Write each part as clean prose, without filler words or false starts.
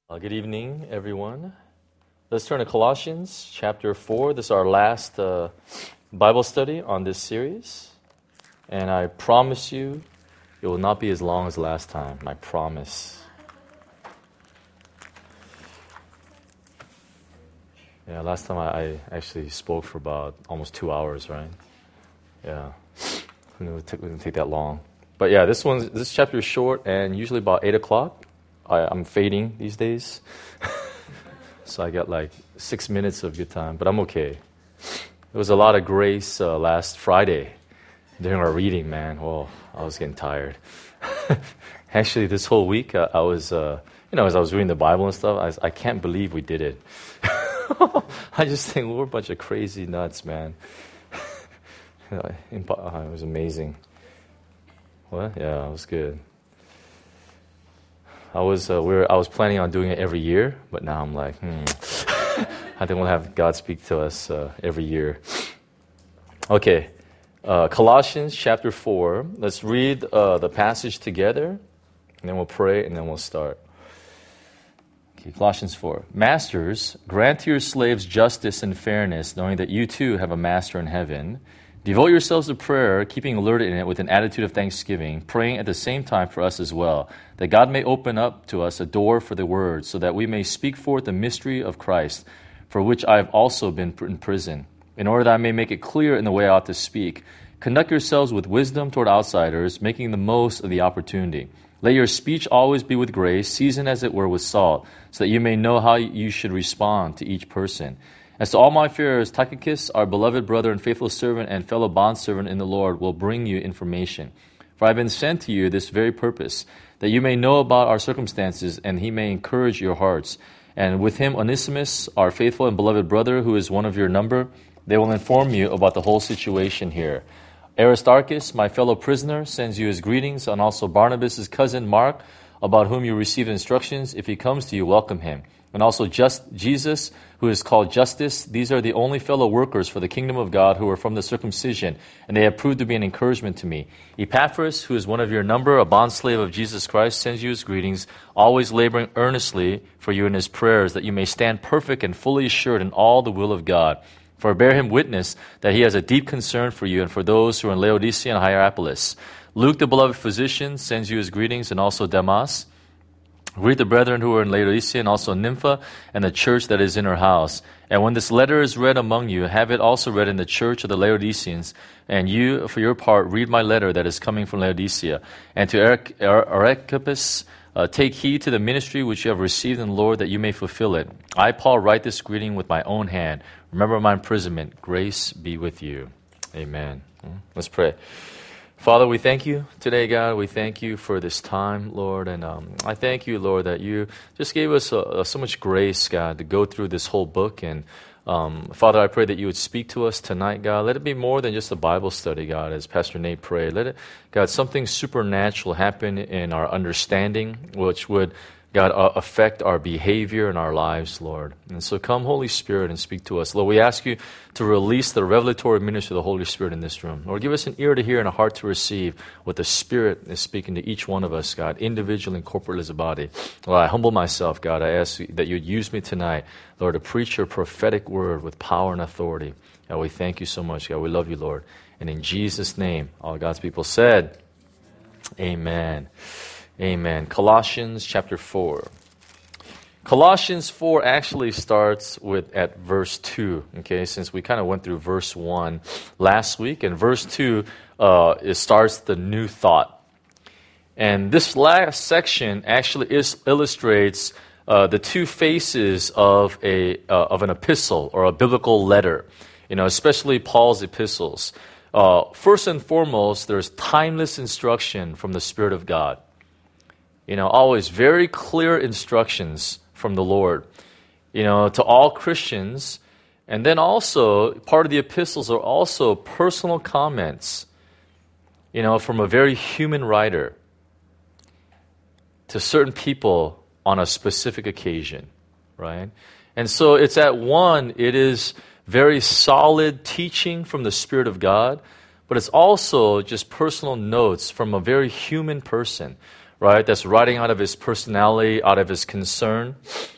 Good evening, everyone. Let's turn to Colossians chapter 4. This is our last Bible study on this series. And I promise you, it will not be as long as last time. I promise. Yeah, last time I actually spoke for about almost 2 hours, right? Yeah. It wouldn't take that long. But yeah, this chapter is short, and usually about 8 o'clock. I'm fading these days. So I got like 6 minutes of good time, but I'm okay. There was a lot of grace last Friday during our reading, man. Well, I was getting tired. Actually, this whole week, I was, as I was reading the Bible and stuff, I can't believe we did it. I just think we're a bunch of crazy nuts, man. It was amazing. What? Yeah, it was good. I was planning on doing it every year, but now I'm like, I think we'll have God speak to us every year. Okay, Colossians chapter 4. Let's read the passage together, and then we'll pray, and then we'll start. Okay, Colossians 4. Masters, grant to your slaves justice and fairness, knowing that you too have a master in heaven. Devote yourselves to prayer, keeping alert in it with an attitude of thanksgiving, praying at the same time for us as well, that God may open up to us a door for the word, so that we may speak forth the mystery of Christ, for which I have also been in prison, in order that I may make it clear in the way I ought to speak. Conduct yourselves with wisdom toward outsiders, making the most of the opportunity. Let your speech always be with grace, seasoned as it were with salt, so that you may know how you should respond to each person. As to all my fears, Tychicus, our beloved brother and faithful servant and fellow bondservant in the Lord, will bring you information. For I have been sent to you this very purpose, that you may know about our circumstances, and he may encourage your hearts. And with him Onesimus, our faithful and beloved brother, who is one of your number, they will inform you about the whole situation here. Aristarchus, my fellow prisoner, sends you his greetings, and also Barnabas' cousin Mark, about whom you received instructions. If he comes to you, welcome him. And also Jesus, who is called Justus. These are the only fellow workers for the kingdom of God who are from the circumcision, and they have proved to be an encouragement to me. Epaphras, who is one of your number, a bondslave of Jesus Christ, sends you his greetings, always laboring earnestly for you in his prayers, that you may stand perfect and fully assured in all the will of God. For I bear him witness that he has a deep concern for you and for those who are in Laodicea and Hierapolis. Luke, the beloved physician, sends you his greetings, and also Demas. Greet the brethren who are in Laodicea, and also Nympha, and the church that is in her house. And when this letter is read among you, have it also read in the church of the Laodiceans. And you, for your part, read my letter that is coming from Laodicea. And to Archippus, take heed to the ministry which you have received in the Lord, that you may fulfill it. I, Paul, write this greeting with my own hand. Remember my imprisonment. Grace be with you. Amen. Let's pray. Father, we thank you today, God. We thank you for this time, Lord. And I thank you, Lord, that you just gave us so much grace, God, to go through this whole book. And Father, I pray that you would speak to us tonight, God. Let it be more than just a Bible study, God, as Pastor Nate prayed. Let it, God, something supernatural happen in our understanding, which would, God, affect our behavior and our lives, Lord. And so come, Holy Spirit, and speak to us. Lord, we ask you to release the revelatory ministry of the Holy Spirit in this room. Lord, give us an ear to hear and a heart to receive what the Spirit is speaking to each one of us, God, individually and corporately as a body. Lord, I humble myself, God. I ask that you'd use me tonight, Lord, to preach your prophetic word with power and authority. God, we thank you so much, God. We love you, Lord. And in Jesus' name, all God's people said, amen. Amen. Colossians chapter 4. Colossians 4 actually starts at verse 2, okay, since we kind of went through verse 1 last week. And verse 2, it starts the new thought. And this last section actually illustrates the two faces of an epistle or a biblical letter, especially Paul's epistles. First and foremost, there's timeless instruction from the Spirit of God. Always very clear instructions from the Lord, to all Christians. And then also, part of the epistles are also personal comments, from a very human writer to certain people on a specific occasion, right? And so it is very solid teaching from the Spirit of God, but it's also just personal notes from a very human person, right? That's writing out of his personality, out of his concern.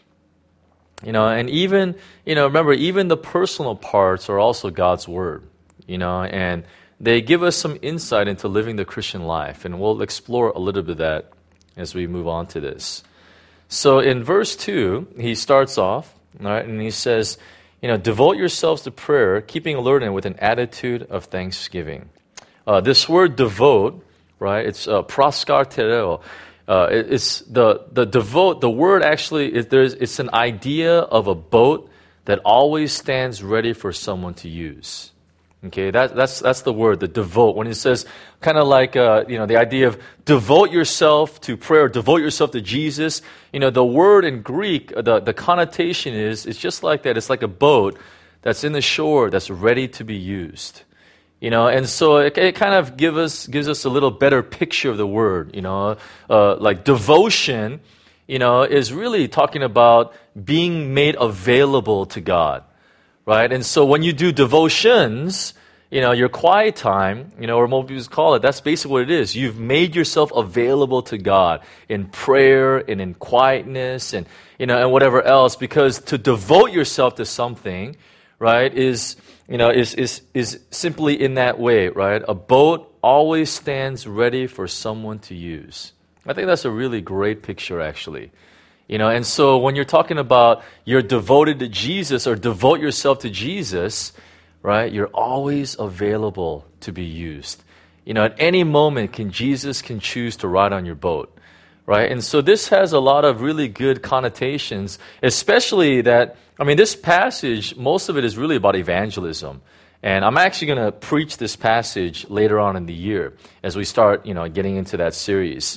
And even, remember, even the personal parts are also God's Word, and they give us some insight into living the Christian life. And we'll explore a little bit of that as we move on to this. So in verse 2, he starts off, right, and he says, devote yourselves to prayer, keeping alert and with an attitude of thanksgiving. This word devote, right, it's proskartereo. It's the devote. The word actually it's an idea of a boat that always stands ready for someone to use. Okay, that's the word, the devote. When it says kind of like the idea of devote yourself to prayer, devote yourself to Jesus. The word in Greek, the connotation is it's just like that. It's like a boat that's in the shore that's ready to be used. And so it kind of gives us a little better picture of the word, like devotion, is really talking about being made available to God, right? And so when you do devotions, your quiet time, or most people call it, that's basically what it is. You've made yourself available to God in prayer and in quietness and, and whatever else, because to devote yourself to something, right, is simply in that way, right? A boat always stands ready for someone to use. I think that's a really great picture, actually. And so when you're talking about you're devoted to Jesus or devote yourself to Jesus, right, you're always available to be used. At any moment, Jesus can choose to ride on your boat, right? And so this has a lot of really good connotations, especially that, this passage, most of it is really about evangelism. And I'm actually going to preach this passage later on in the year as we start, getting into that series.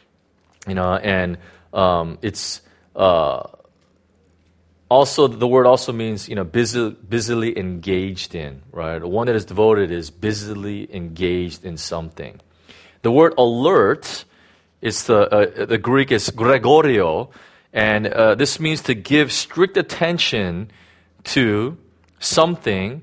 And it's also, the word also means, busily engaged in, right? One that is devoted is busily engaged in something. The word alert is the Greek is Gregorio, and this means to give strict attention to something,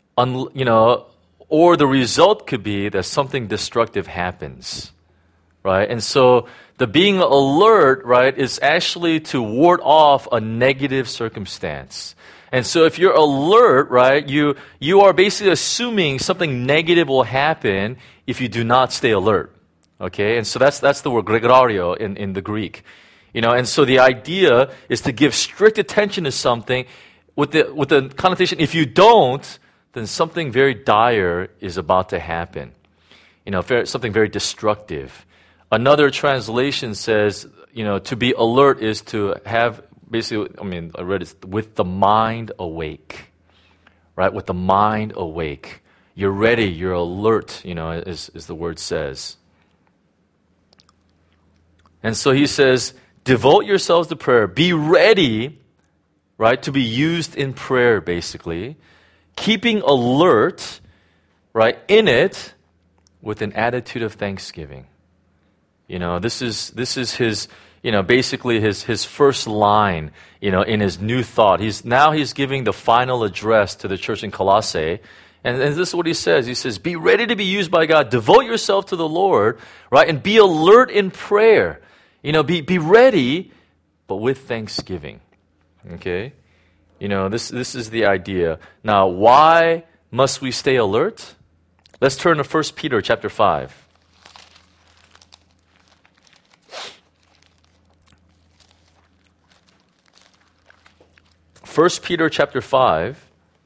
or the result could be that something destructive happens, right? And so the being alert, right, is actually to ward off a negative circumstance. And so if you're alert, right, you are basically assuming something negative will happen if you do not stay alert. Okay? And so that's the word gregorio in the Greek. And so the idea is to give strict attention to something with the connotation, if you don't, then something very dire is about to happen. Something very destructive. Another translation says, to be alert is to have, basically, I read it, with the mind awake, right? With the mind awake. You're ready, you're alert, as the word says. And so he says, devote yourselves to prayer. Be ready, right, to be used in prayer, basically. Keeping alert, right, in it with an attitude of thanksgiving. This is his, basically his first line, in his new thought. He's giving the final address to the church in Colossae. And this is what he says. He says, be ready to be used by God. Devote yourself to the Lord, right? And be alert in prayer. Be ready, but with thanksgiving. Okay? This is the idea. Now, why must we stay alert? Let's turn to 1 Peter chapter 5. 1 Peter chapter 5.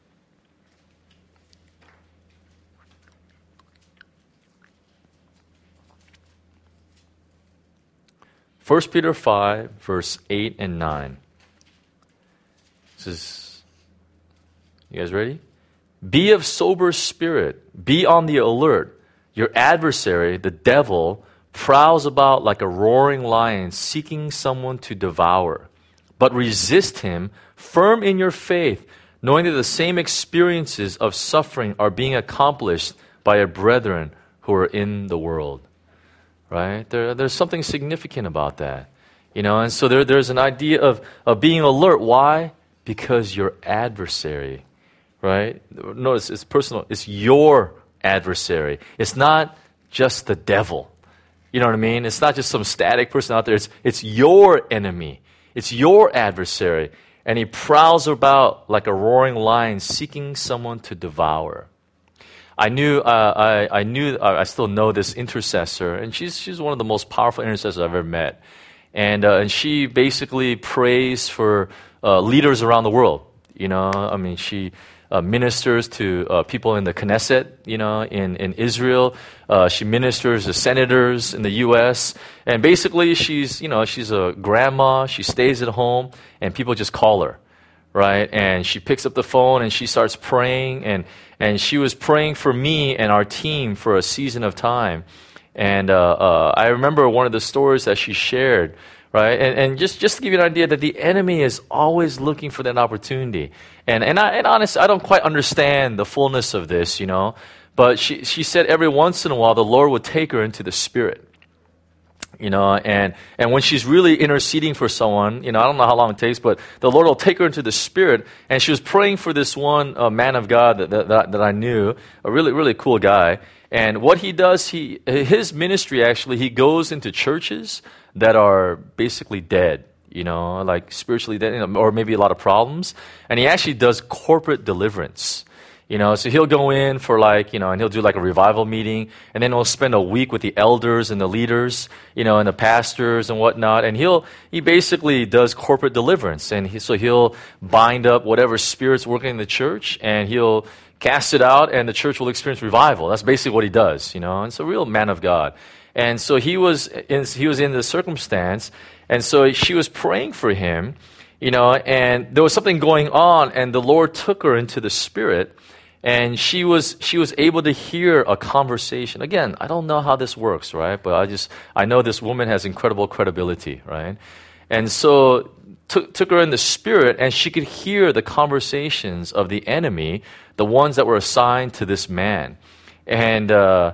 First Peter 5, verse 8 and 9. This is, you guys ready? Be of sober spirit. Be on the alert. Your adversary, the devil, prowls about like a roaring lion seeking someone to devour. But resist him, firm in your faith, knowing that the same experiences of suffering are being accomplished by your brethren who are in the world. Right? There's something significant about that. And so there's an idea of being alert. Why? Because your adversary, right? Notice it's personal. It's your adversary. It's not just the devil. You know what I mean? It's not just some static person out there. It's your enemy. It's your adversary. And he prowls about like a roaring lion seeking someone to devour. I still know this intercessor, and she's one of the most powerful intercessors I've ever met. And she basically prays for leaders around the world. You know, I mean, she ministers to people in the Knesset, you know, in Israel. She ministers to senators in the U.S. And basically, she's a grandma. She stays at home, and people just call her, right? And she picks up the phone and she starts praying. And she was praying for me and our team for a season of time. And I remember one of the stories that she shared, right? And just to give you an idea that the enemy is always looking for that opportunity. And honestly, I don't quite understand the fullness of this, you know. But she said every once in a while the Lord would take her into the Spirit. You know, and when she's really interceding for someone, you know, I don't know how long it takes, but the Lord will take her into the Spirit. And she was praying for this one man of God that I knew, a really, really cool guy. And what he does, his ministry actually, he goes into churches that are basically dead, you know, like spiritually dead, you know, or maybe a lot of problems. And he actually does corporate deliverance. You know, so he'll go in for like, you know, and he'll do like a revival meeting, and then he'll spend a week with the elders and the leaders, you know, and the pastors and whatnot, and he basically does corporate deliverance, and so he'll bind up whatever spirits working in the church, and he'll cast it out, and the church will experience revival. That's basically what he does, you know, and it's a real man of God. And so he was in this circumstance, and so she was praying for him, you know, and there was something going on, and the Lord took her into the Spirit. And she was able to hear a conversation. Again, I don't know how this works, right? But I know this woman has incredible credibility, right? And so took her in the Spirit, and she could hear the conversations of the enemy, the ones that were assigned to this man. And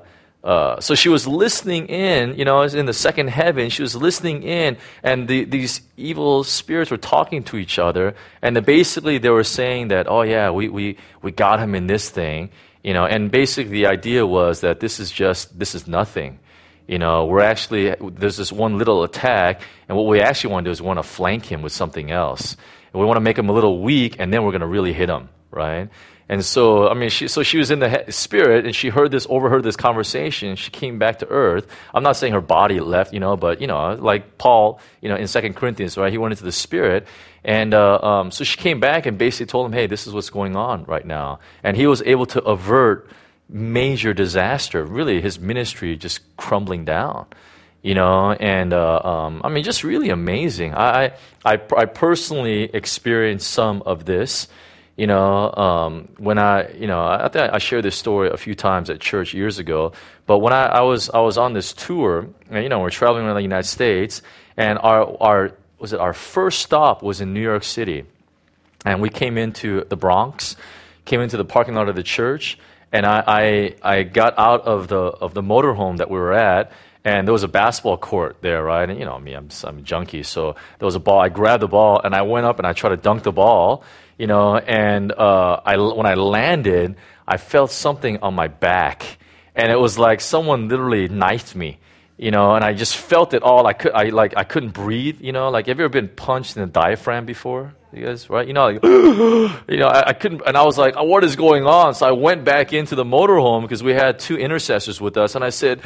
so she was listening in, you know, in the second heaven. She was listening in, and these evil spirits were talking to each other. And basically, they were saying that, oh yeah, we got him in this thing, you know. And basically, the idea was that this is nothing, you know. There's this one little attack, and what we actually want to do is we want to flank him with something else, and we want to make him a little weak, and then we're going to really hit him, right? And so, I mean, she was in the Spirit, and she overheard this conversation. She came back to earth. I'm not saying her body left, you know, but, you know, like Paul, you know, in 2 Corinthians, right? He went into the Spirit. And so she came back and basically told him, hey, this is what's going on right now. And he was able to avert major disaster, really his ministry just crumbling down, you know. And, I mean, just really amazing. I personally experienced some of this. You know, when I think I shared this story a few times at church years ago. But when I was on this tour, and, you know, we're traveling around the United States, and our first stop was in New York City, and we came into the Bronx, came into the parking lot of the church, and I got out of the motorhome that we were at. And there was a basketball court there, right? And, you know, me, I'm a junkie, so there was a ball. I grabbed the ball, and I went up, and I tried to dunk the ball, you know, and when I landed, I felt something on my back, and it was like someone literally knifed me, you know, and I just felt it all. I couldn't breathe, you know. Like, have you ever been punched in the diaphragm before? You guys, right? You know, like, you know, I couldn't, and I was like, oh, what is going on? So I went back into the motorhome because we had two intercessors with us, and I said,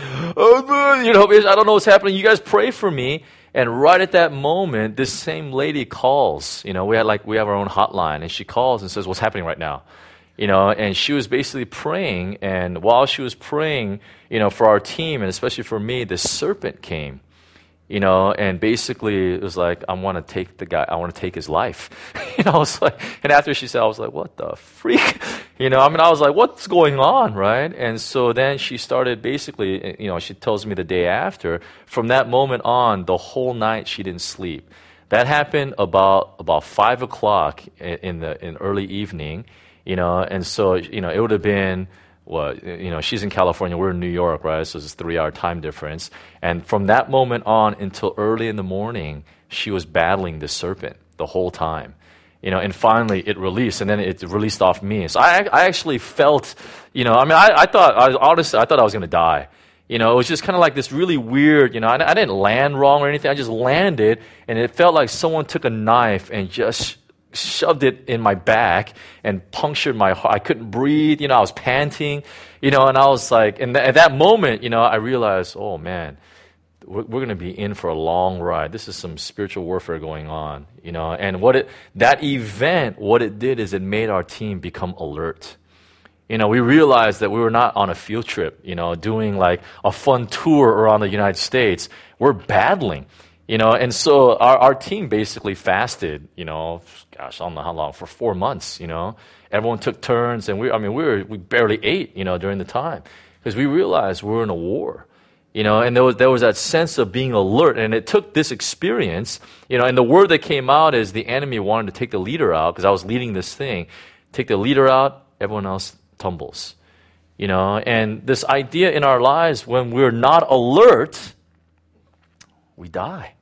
oh, you know, I don't know what's happening. You guys pray for me. And right at that moment, this same lady calls. You know, we have our own hotline, and she calls and says, what's happening right now? You know, and she was basically praying, and while she was praying, you know, for our team, and especially for me, this serpent came. You know, and basically it was like, I want to take his life. You know, I was like, and after she said, I was like, what the freak? You know, I mean, I was like, what's going on, right? And so then she started basically, you know, she tells me the day after, from that moment on, the whole night she didn't sleep. That happened about 5 o'clock in early evening, you know, and so, you know, it would have been, well, you know, she's in California, we're in New York, right? So it's a 3-hour time difference. And from that moment on until early in the morning, she was battling this serpent the whole time. You know, and finally it released, and then it released off me. So I actually felt, you know, I mean, I thought I was going to die. You know, it was just kind of like this really weird, you know, I didn't land wrong or anything. I just landed, and it felt like someone took a knife and just shoved it in my back and punctured my heart. I couldn't breathe, you know, I was panting, you know, and I was like, and at that moment, you know, I realized, oh man, we're going to be in for a long ride. This is some spiritual warfare going on, you know, and that event, what it did is it made our team become alert. You know, we realized that we were not on a field trip, you know, doing like a fun tour around the United States. We're battling, you know, and so our team basically fasted, you know, gosh, I don't know how long, for 4 months, you know. Everyone took turns, and we barely ate, you know, during the time, because we realized we were in a war, you know, and there was that sense of being alert, and it took this experience, you know, and the word that came out is the enemy wanted to take the leader out, because I was leading this thing, take the leader out, everyone else tumbles, you know, and this idea in our lives, when we're not alert, we die.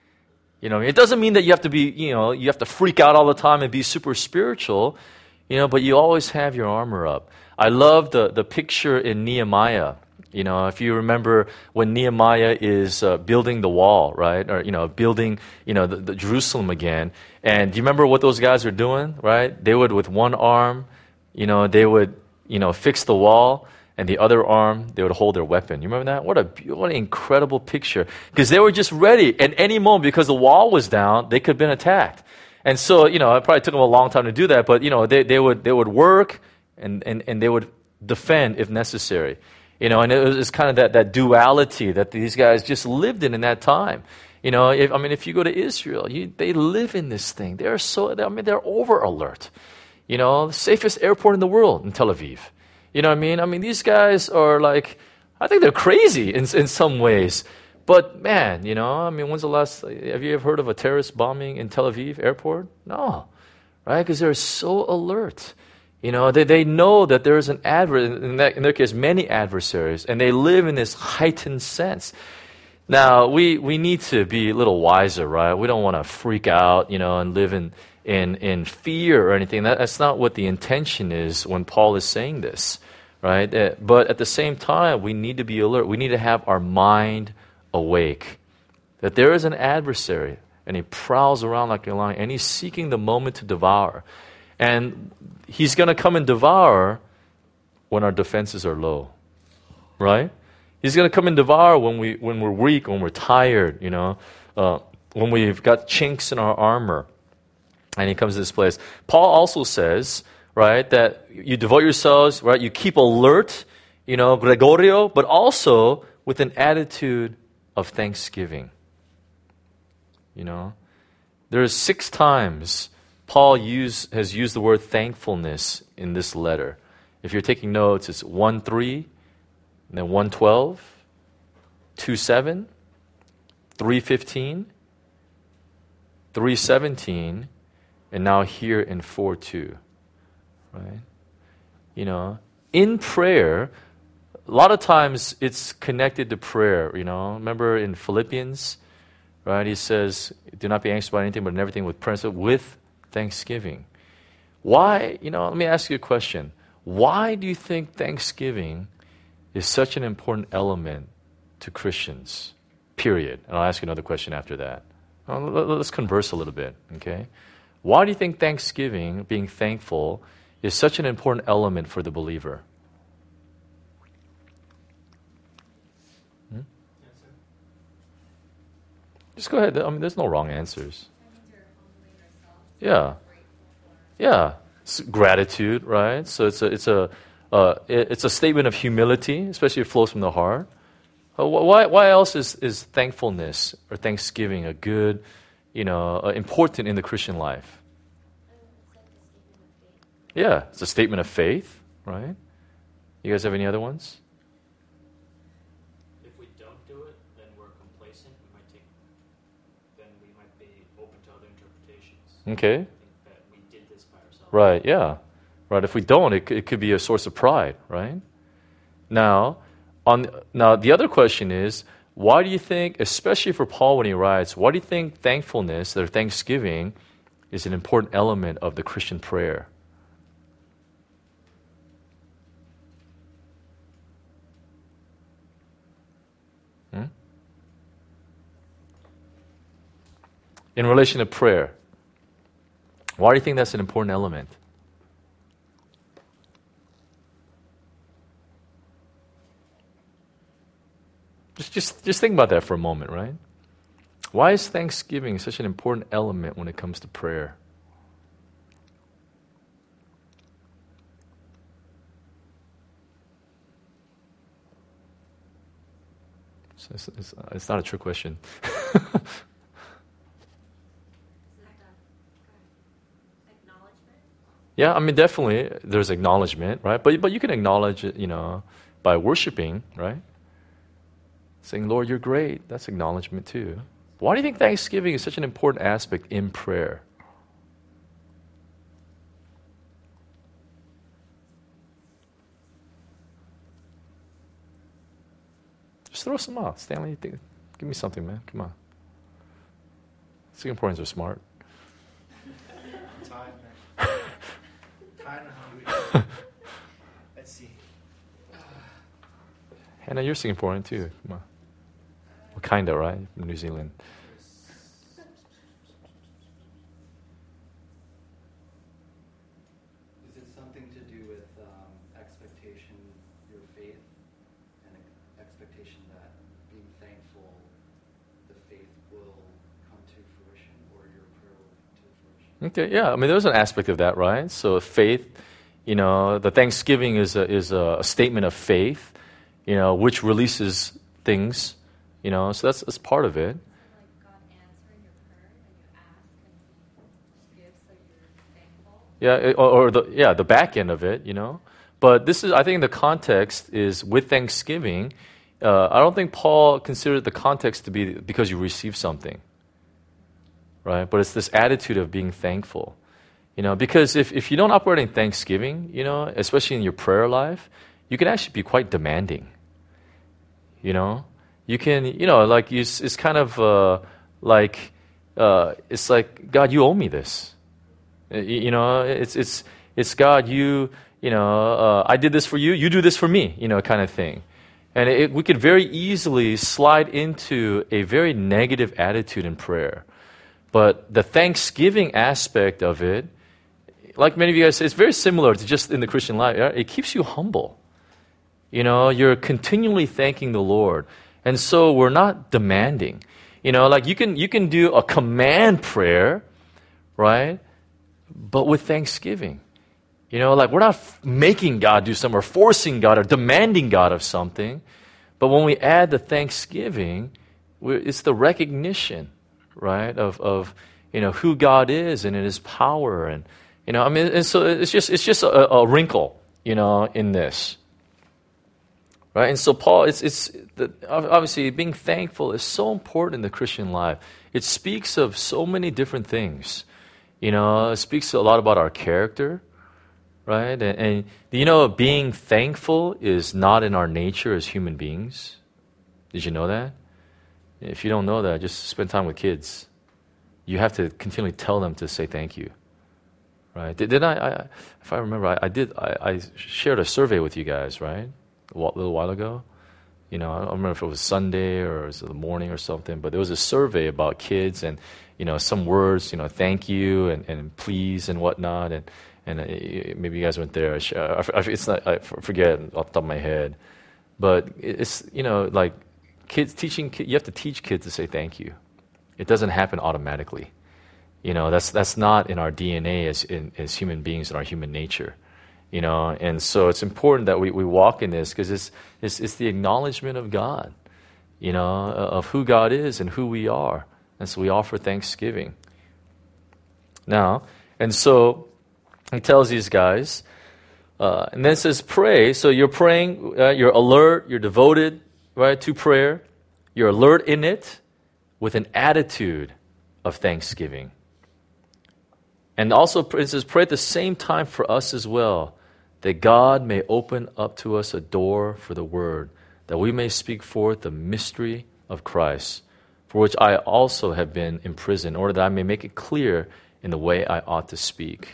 You know, it doesn't mean that you have to be, you know, you have to freak out all the time and be super spiritual, you know, but you always have your armor up. I love the picture in Nehemiah. You know, if you remember when Nehemiah is building the wall, right? Or, you know, building, you know, the Jerusalem again. And do you remember what those guys are doing, right? They would, with one arm, you know, they would, you know, fix the wall, and the other arm, they would hold their weapon. You remember that? What an incredible picture. Because they were just ready at any moment, because the wall was down, they could have been attacked. And so, you know, it probably took them a long time to do that, but, you know, they would work and they would defend if necessary. You know, and it was kind of that duality that these guys just lived in that time. You know, if you go to Israel, they live in this thing. They're over alert. You know, the safest airport in the world in Tel Aviv. You know what I mean? I mean, these guys are like, I think they're crazy in some ways. But man, you know, I mean, have you ever heard of a terrorist bombing in Tel Aviv airport? No, right? Because they're so alert. You know, they know that there is an in their case, many adversaries, and they live in this heightened sense. Now, we need to be a little wiser, right? We don't want to freak out, you know, and live in fear or anything. That's not what the intention is when Paul is saying this, right? But at the same time, we need to be alert. We need to have our mind awake. That there is an adversary, and he prowls around like a lion, and he's seeking the moment to devour. And he's going to come and devour when our defenses are low, right? He's going to come and devour when we're weak, when we're tired, you know, when we've got chinks in our armor. And he comes to this place. Paul also says, right, that you devote yourselves, right, you keep alert, you know, Gregorio, but also with an attitude of thanksgiving. You know, there's 6 times Paul has used the word thankfulness in this letter. If you're taking notes, it's 1:3, and then 1:12, 2:7, 3:15, 3:17, and now here in 4:2, right? You know, in prayer, a lot of times it's connected to prayer, you know. Remember in Philippians, right? He says, do not be anxious about anything, but in everything with prayer, with thanksgiving. Why, you know, let me ask you a question. Why do you think thanksgiving is such an important element to Christians, period? And I'll ask you another question after that. Let's converse a little bit, okay? Why do you think thanksgiving, being thankful, is such an important element for the believer? Just go ahead. I mean, there's no wrong answers. Yeah. Yeah. It's gratitude, right? So it's a statement of humility, especially if it flows from the heart. Why else is thankfulness or thanksgiving a good, you know, important in the Christian life? Yeah, it's a statement of faith, right? You guys have any other ones? If we don't do it, then we're complacent. Then we might be open to other interpretations. Okay. I think that we did this by ourselves. Right, yeah. Right, if we don't, it could be a source of pride, right? Now, the other question is, why do you think, especially for Paul when he writes, why do you think thankfulness or thanksgiving is an important element of the Christian prayer? in relation to prayer. Why do you think that's an important element? Just think about that for a moment, right? Why is thanksgiving such an important element when it comes to prayer? It's not a trick question. Yeah, I mean, definitely there's acknowledgement, right? But you can acknowledge it, by worshiping, right? Saying, Lord, you're great. That's acknowledgement too. Why do you think thanksgiving is such an important aspect in prayer? Just throw some out. Stanley, give me something, man. Come on. Singaporeans are smart. Time, man. Time and hungry. Let's see. Hannah, you're Singaporean too. Come on. Well, kinda, right? From New Zealand. Is it something to do with expectation, your faith, and expectation that being thankful, the faith will come to fruition, or your prayer will come to fruition? Okay, yeah. I mean, there's an aspect of that, right? So faith, the thanksgiving is a statement of faith, which releases things, so that's part of it. Like God answering your prayer when you ask and He gives, so you're thankful. Yeah, or the back end of it, But this is, I think, the context is with thanksgiving. I don't think Paul considered the context to be because you receive something, right? But it's this attitude of being thankful, because if you don't operate in thanksgiving, especially in your prayer life, you can actually be quite demanding. You can, it's kind of it's like, God, you owe me this. It's God, I did this for you, you do this for me, kind of thing. And we could very easily slide into a very negative attitude in prayer. But the thanksgiving aspect of it, like many of you guys say, it's very similar to just in the Christian life. Right? It keeps you humble. You're continually thanking the Lord. And so we're not demanding. You can do a command prayer, right? But with thanksgiving. We're not making God do something or forcing God or demanding God of something. But when we add the thanksgiving, it's the recognition, right, of who God is and in His power. And, and so it's just a wrinkle, in this. Right? And so Paul, obviously being thankful is so important in the Christian life. It speaks of so many different things. It speaks a lot about our character, right? And being thankful is not in our nature as human beings. Did you know that? If you don't know that, just spend time with kids. You have to continually tell them to say thank you. Right? Did I if I remember, I shared a survey with you guys, right? A little while ago. I don't remember if it was Sunday or it was the morning or something, but there was a survey about kids and, some words, thank you and please and whatnot. And maybe you guys weren't there. It's not, I forget off the top of my head. But it's, like kids you have to teach kids to say thank you. It doesn't happen automatically. That's not in our DNA as human beings in our human nature. And so it's important that we walk in this because it's the acknowledgement of God, of who God is and who we are. And so we offer thanksgiving. Now, and so he tells these guys, and then it says pray. So you're praying, you're alert, you're devoted, right, to prayer. You're alert in it with an attitude of thanksgiving. And also, it says, pray at the same time for us as well, that God may open up to us a door for the word, that we may speak forth the mystery of Christ, for which I also have been imprisoned, in order that I may make it clear in the way I ought to speak.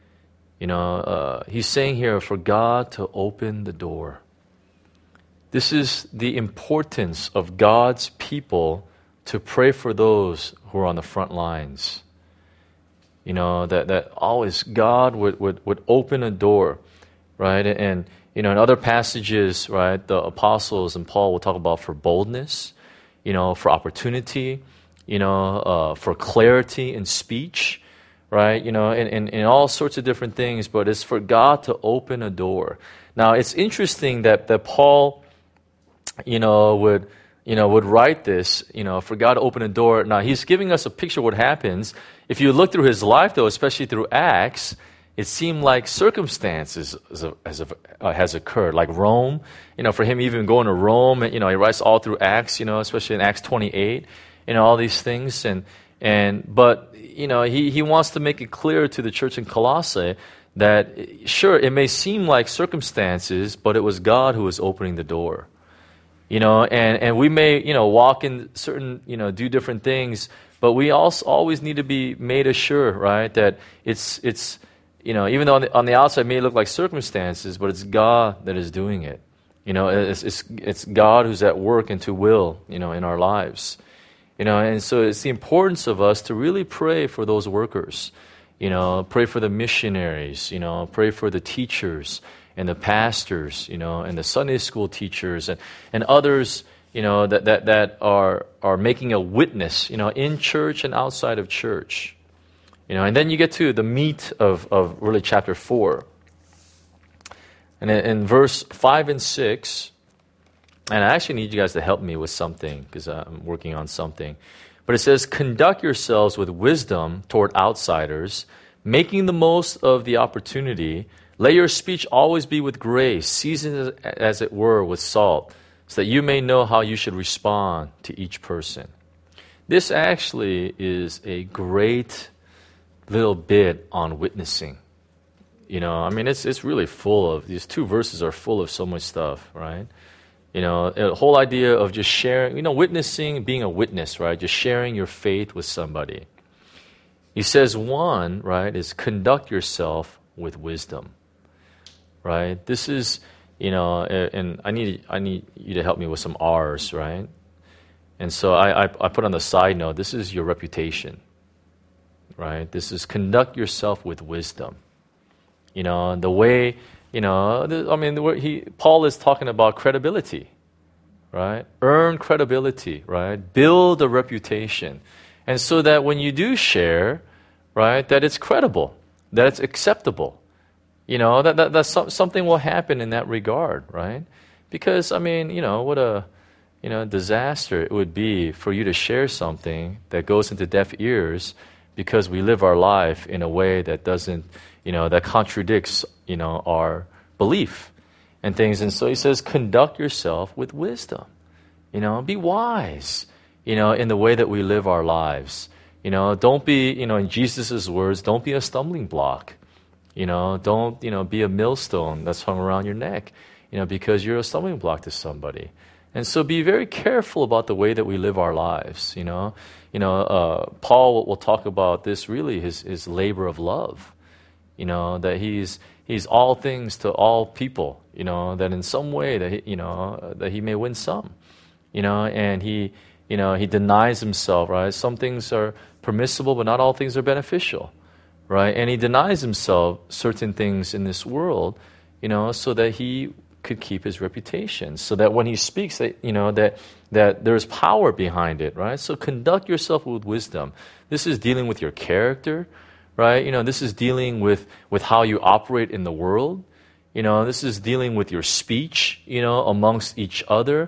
He's saying here for God to open the door. This is the importance of God's people to pray for those who are on the front lines. That always God would open a door, right? And, in other passages, right, the apostles and Paul will talk about for boldness, for opportunity, for clarity in speech, right? In all sorts of different things, but it's for God to open a door. Now, it's interesting that Paul, would write this, for God to open a door. Now, he's giving us a picture of what happens. If you look through his life, though, especially through Acts, it seemed like circumstances has occurred, like Rome. For him even going to Rome, he writes all through Acts, especially in Acts 28, all these things. But he wants to make it clear to the church in Colossae that, sure, it may seem like circumstances, but it was God who was opening the door. And we may, walk in certain, do different things, but we also always need to be made assured, right, that it's even though on the outside it may look like circumstances, but it's God that is doing it. It's God who's at work and to will, in our lives. And so it's the importance of us to really pray for those workers. Pray for the missionaries, pray for the teachers and the pastors, and the Sunday school teachers and others, that are making a witness, in church and outside of church. And then you get to the meat of really chapter 4. And in verse 5 and 6, and I actually need you guys to help me with something because I'm working on something. But it says, conduct yourselves with wisdom toward outsiders, making the most of the opportunity. Let your speech always be with grace, seasoned as it were with salt, so that you may know how you should respond to each person. This actually is a great little bit on witnessing. It's really full of, these two verses are full of so much stuff, right? The whole idea of just sharing, witnessing, being a witness, right? Just sharing your faith with somebody. He says one, right, is conduct yourself with wisdom, right? This is, and I need you to help me with some R's, right? And so I put on the side note, this is your reputation, right? This is conduct yourself with wisdom. The way, Paul is talking about credibility, right? Earn credibility, right? Build a reputation. And so that when you do share, right, that it's credible, that it's acceptable. That something will happen in that regard, right? Because, what a, disaster it would be for you to share something that goes into deaf ears because we live our life in a way that doesn't, that contradicts, our belief and things. And so he says, conduct yourself with wisdom. Be wise, in the way that we live our lives. Don't be, in Jesus' words, don't be a stumbling block. Don't, be a millstone that's hung around your neck, because you're a stumbling block to somebody. And so be very careful about the way that we live our lives, Paul will talk about this really, his labor of love, that he's all things to all people, that in some way that he may win some, and he denies himself, right? Some things are permissible, but not all things are beneficial, right? And he denies himself certain things in this world, so that he could keep his reputation, so that when he speaks, that that there's power behind it, right? So conduct yourself with wisdom. This is dealing with your character, right? This is dealing with how you operate in the world. This is dealing with your speech, amongst each other.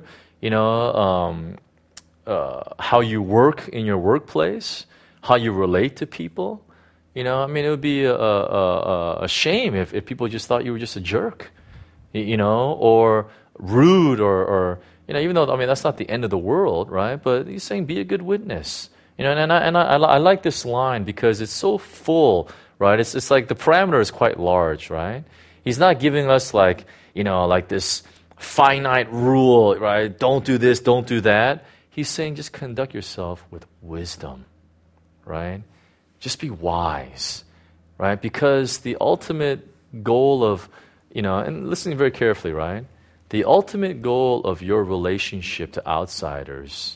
How you work in your workplace, how you relate to people. It would be a shame if people just thought you were just a jerk, or rude, or even though, that's not the end of the world, right? But he's saying be a good witness. And I like this line because it's so full, right? It's like the parameter is quite large, right? He's not giving us like this finite rule, right? Don't do this, don't do that. He's saying just conduct yourself with wisdom, right? Just be wise, right? Because the ultimate goal of, and listening very carefully, right? The ultimate goal of your relationship to outsiders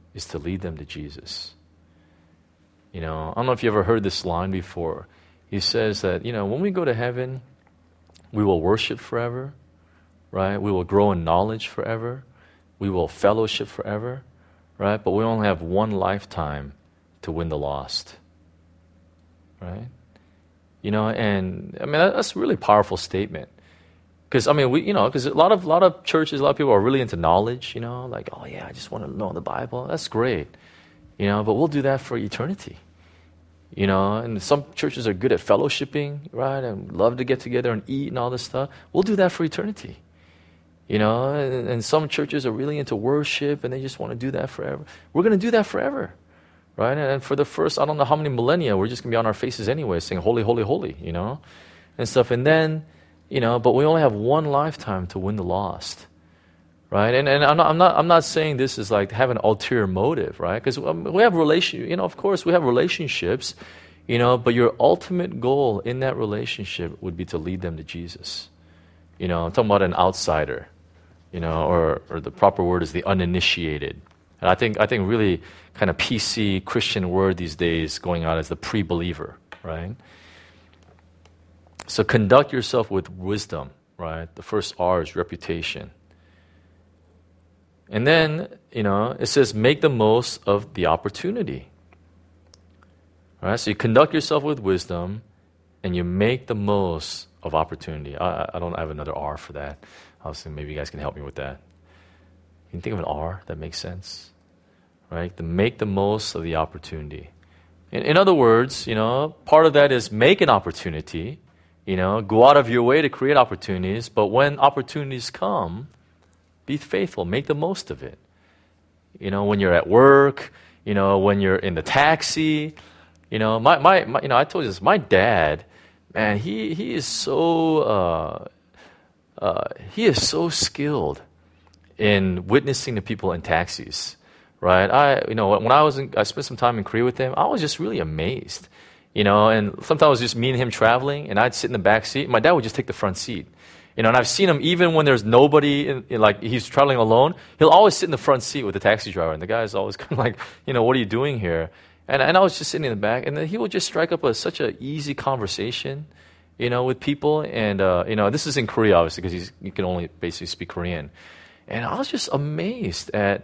is to lead them to Jesus. I don't know if you ever heard this line before. He says that, when we go to heaven, we will worship forever, right? We will grow in knowledge forever. We will fellowship forever, right? But we only have one lifetime to win the lost, right? And that's a really powerful statement. Because because a lot of churches, a lot of people are really into knowledge. Like, oh yeah, I just want to know the Bible. That's great, but we'll do that for eternity. And some churches are good at fellowshipping, right, and love to get together and eat and all this stuff. We'll do that for eternity. And some churches are really into worship and they just want to do that forever. We're going to do that forever, right? And for the first, I don't know how many millennia, we're just going to be on our faces anyway, saying holy, holy, holy, and stuff. And then, but we only have one lifetime to win the lost, right? And I'm not saying this is like have an ulterior motive, right? Because we have of course we have relationships, but your ultimate goal in that relationship would be to lead them to Jesus. I'm talking about an outsider, or the proper word is the uninitiated. And I think really kind of PC Christian word these days going on is the pre-believer, right? So conduct yourself with wisdom, right? The first R is reputation. And then, it says make the most of the opportunity. All right? So you conduct yourself with wisdom and you make the most of opportunity. I don't have another R for that. I was thinking maybe you guys can help me with that. You can think of an R that makes sense, right? To make the most of the opportunity. In other words, part of that is make an opportunity, go out of your way to create opportunities, but when opportunities come, be faithful, make the most of it. When you're at work, when you're in the taxi, I told you this, my dad, man, he is so skilled in witnessing to people in taxis, right? When I spent some time in Korea with him, I was just really amazed, and sometimes it was just me and him traveling, and I'd sit in the back seat. My dad would just take the front seat, and I've seen him even when there's nobody, like he's traveling alone, he'll always sit in the front seat with the taxi driver, and the guy's always kind of like, what are you doing here? And I was just sitting in the back, and then he would just strike up such an easy conversation, with people. And, this is in Korea, obviously, because he can only basically speak Korean. And I was just amazed at,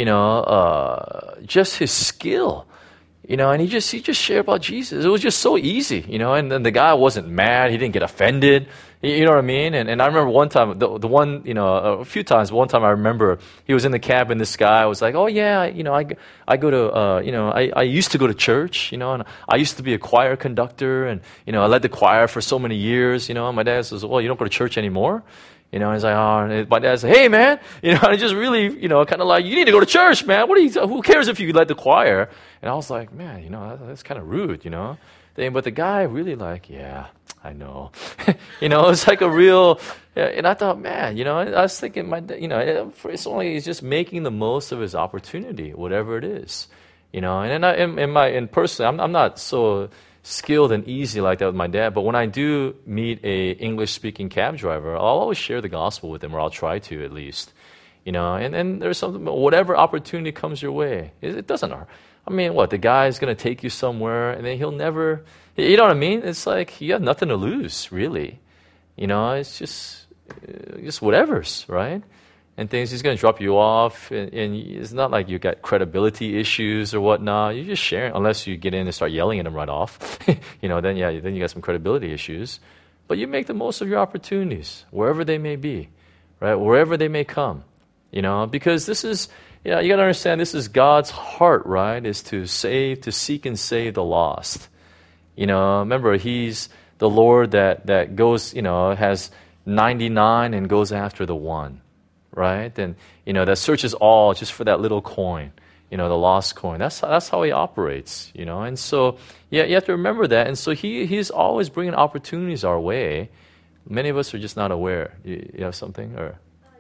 just his skill, and he just shared about Jesus. It was just so easy, and then the guy wasn't mad. He didn't get offended. You know what I mean? And I remember one time, a few times, one time I remember he was in the cab and this guy was like, oh yeah, I go to, I used to go to church, and I used to be a choir conductor and, I led the choir for so many years, and my dad says, well, you don't go to church anymore? And he's like, oh, and my dad said, hey man, and I just really, kind of like, you need to go to church, man. Who cares if you led the choir? And I was like, man, that's kind of rude, But the guy really like, yeah, I know. It's like a real, and I thought, man, I was thinking, it's only he's just making the most of his opportunity, whatever it is, and personally, I'm not so skilled and easy like that with my dad, but when I do meet a English-speaking cab driver, I'll always share the gospel with him, or I'll try to at least, and there's something, whatever opportunity comes your way, it doesn't hurt. The guy's going to take you somewhere, and then he'll never, you know what I mean? It's like you have nothing to lose, really. It's just whatever's, right? And things, he's going to drop you off, and it's not like you got credibility issues or whatnot. You're just sharing, unless you get in and start yelling at him right off. Then you got some credibility issues. But you make the most of your opportunities, wherever they may be, right? Wherever they may come, because this is, you got to understand, this is God's heart, right? Is to seek and save the lost. Remember, He's the Lord that goes, has 99 and goes after the one, right? And, that searches all just for that little coin, the lost coin. That's how He operates, And so, you have to remember that. And so He's always bringing opportunities our way. Many of us are just not aware. You have something, or?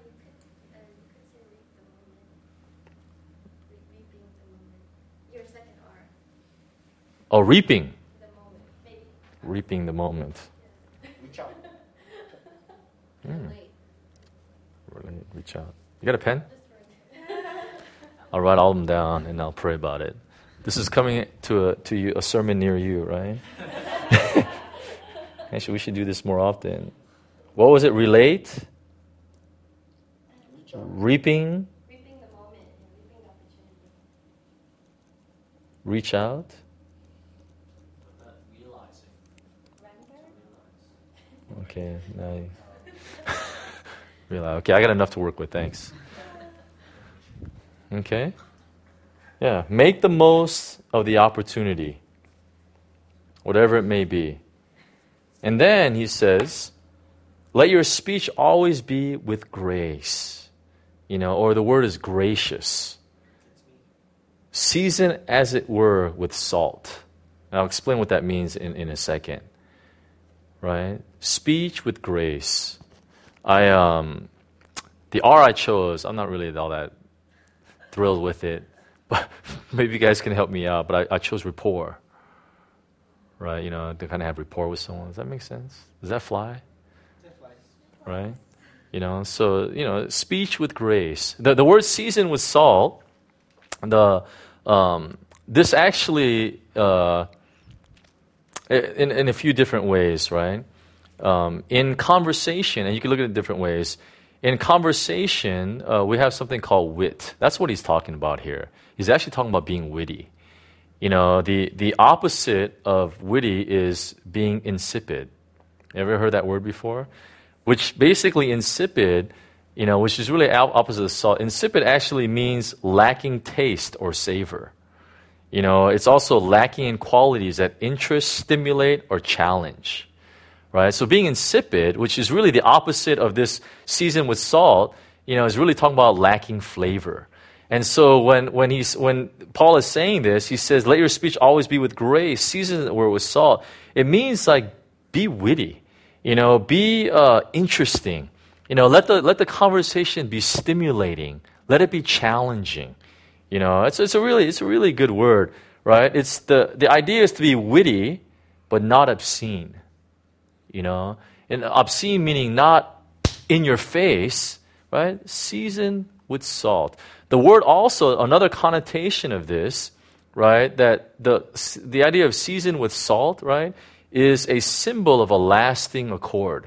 Oh, reaping. The moment, maybe. Reaping the moment. Reach out. Really, reach out. You got a pen? I'll write all of them down and I'll pray about it. This is coming to you, a sermon near you, right? Actually, we should do this more often. What was it? Relate? Reaping? Reaping the moment and reaping the opportunity. Reach out? Realizing. Render. Okay, now you... Realize. Okay, I got enough to work with, thanks. Okay? Yeah, make the most of the opportunity, whatever it may be. And then he says, let your speech always be with grace. Or the word is gracious. Season, as it were, with salt. And I'll explain what that means in a second. Right? Speech with grace. The R I chose, I'm not really all that thrilled with it. But maybe you guys can help me out. But I chose rapport. Right? To kind of have rapport with someone. Does that make sense? Does that fly? Right? So, speech with grace. The word season with salt, this actually, in a few different ways, right? In conversation, and you can look at it different ways. In conversation, we have something called wit. That's what he's talking about here. He's actually talking about being witty. The opposite of witty is being insipid. Ever heard that word before? Which basically insipid, which is really opposite of salt. Insipid actually means lacking taste or savor. It's also lacking in qualities that interest, stimulate, or challenge. Right? So being insipid, which is really the opposite of this season with salt, is really talking about lacking flavor. And so when Paul is saying this, he says, let your speech always be with grace, seasoned where with salt. It means be witty, be interesting. Let the conversation be stimulating. Let it be challenging. It's a really good word, right? It's the idea is to be witty, but not obscene. And obscene meaning not in your face, right? Seasoned with salt. The word also, another connotation of this, right, that the idea of seasoned with salt, right, is a symbol of a lasting accord.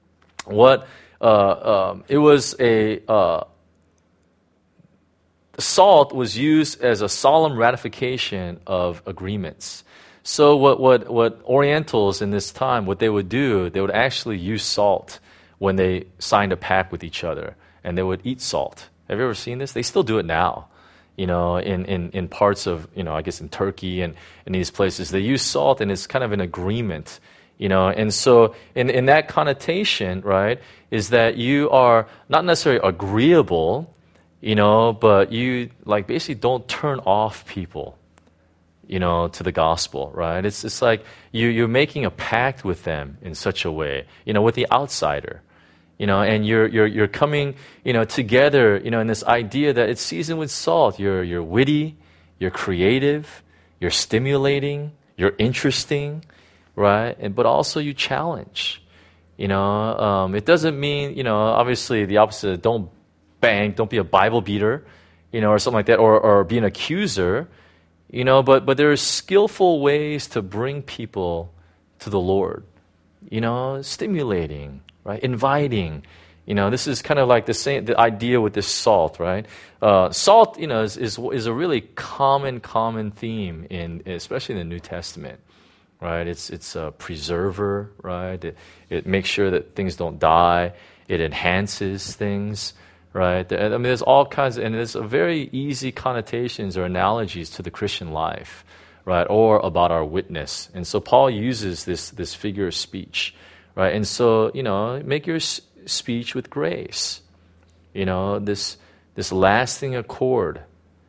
Salt was used as a solemn ratification of agreements. So what Orientals in this time, what they would do, they would actually use salt when they signed a pact with each other, and they would eat salt. Have you ever seen this? They still do it now, in parts of, I guess in Turkey and in these places. They use salt, and it's kind of an agreement, And so in that connotation, right, is that you are not necessarily agreeable, but you basically don't turn off people, to the gospel, right? It's like you're making a pact with them in such a way, with the outsider, and you're coming, together, in this idea that it's seasoned with salt. You're witty, you're creative, you're stimulating, you're interesting, right? But also you challenge, it doesn't mean, obviously the opposite. Don't be a Bible beater, or something like that, or be an accuser. But there are skillful ways to bring people to the Lord, stimulating, right? Inviting. This is kind of like the idea with this salt, right? Salt, is a really common theme especially in the New Testament, right? It's a preserver, right? It makes sure that things don't die. It enhances things. Right? There's all kinds, and there's a very easy connotations or analogies to the Christian life, right? Or about our witness. And so Paul uses this figure of speech, right? And so, make your speech with grace. This lasting accord.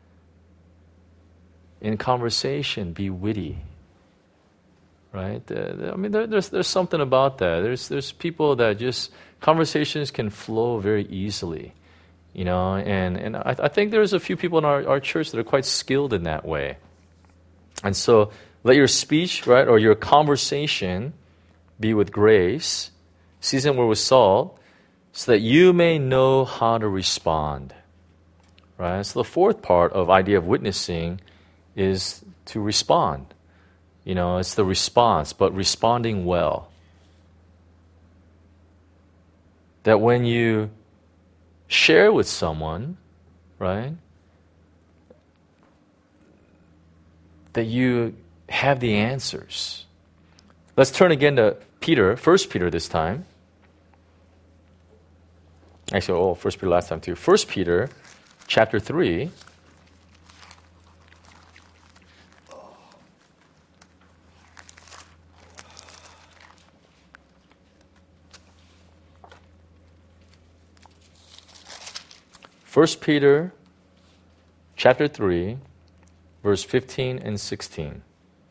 In conversation, be witty. Right? There's something about that. There's people that just, conversations can flow very easily. And I think there's a few people in our church that are quite skilled in that way. And so let your speech, right, or your conversation be with grace, seasoned with salt, so that you may know how to respond. right? So the fourth part of idea of witnessing is to respond. It's the response, but responding well. That when you share with someone, right, that you have the answers. Let's turn again to Peter, 1 Peter this time. Actually, 1 Peter last time too. 1 Peter chapter 3. First Peter chapter 3, verse 15 and 16.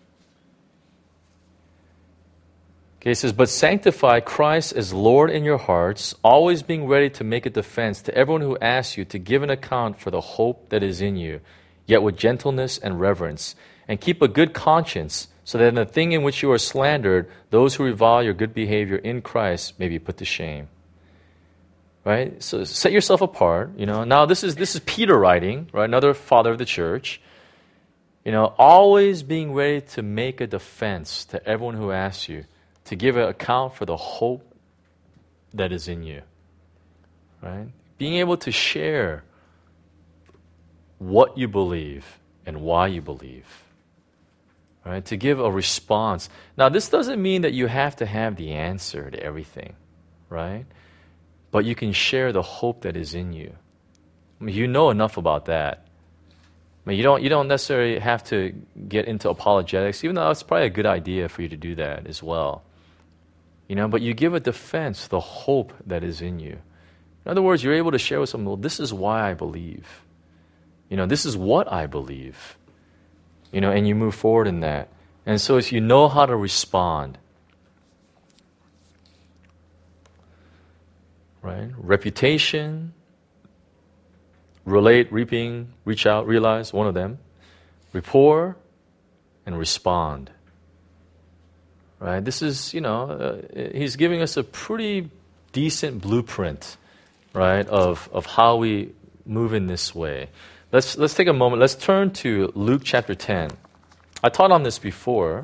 Okay, it says, "But sanctify Christ as Lord in your hearts, always being ready to make a defense to everyone who asks you to give an account for the hope that is in you, yet with gentleness and reverence. And keep a good conscience, so that in the thing in which you are slandered, those who revile your good behavior in Christ may be put to shame." Right? So set yourself apart. Now this is Peter writing, right? Another father of the church. Always being ready to make a defense to everyone who asks you to give an account for the hope that is in you. Right? Being able to share what you believe and why you believe. Right? To give a response. Now this doesn't mean that you have to have the answer to everything. Right? But you can share the hope that is in you. You know enough about that. You don't necessarily have to get into apologetics, even though it's probably a good idea for you to do that as well. But you give a defense, the hope that is in you. In other words, you're able to share with someone, well, this is why I believe. This is what I believe. And you move forward in that. And so if you know how to respond, right? Reputation, relate, reaping, reach out, realize, one of them. Rapport, and respond. Right? This is, he's giving us a pretty decent blueprint, right, of how we move in this way. Let's take a moment. Let's turn to Luke chapter 10. I taught on this before.